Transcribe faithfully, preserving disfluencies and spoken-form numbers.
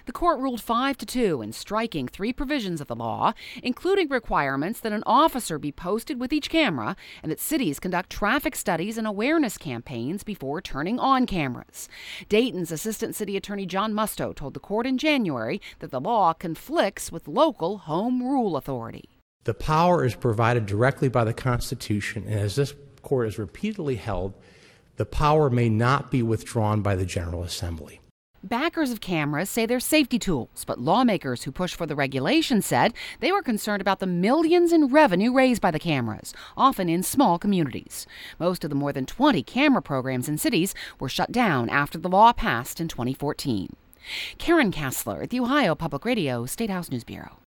The court ruled five to two in striking three provisions of the law, including requirements that an officer be posted with each camera and that cities conduct traffic studies and awareness campaigns before turning on cameras. Dayton's Assistant City Attorney John Musto told the court in January that the law conflicts with local home rule authority. The power is provided directly by the Constitution, and as this court has repeatedly held, the power may not be withdrawn by the General Assembly. Backers of cameras say they're safety tools, but lawmakers who push for the regulation said they were concerned about the millions in revenue raised by the cameras, often in small communities. Most of the more than twenty camera programs in cities were shut down after the law passed in twenty fourteen. Karen Kassler at the Ohio Public Radio State House News Bureau.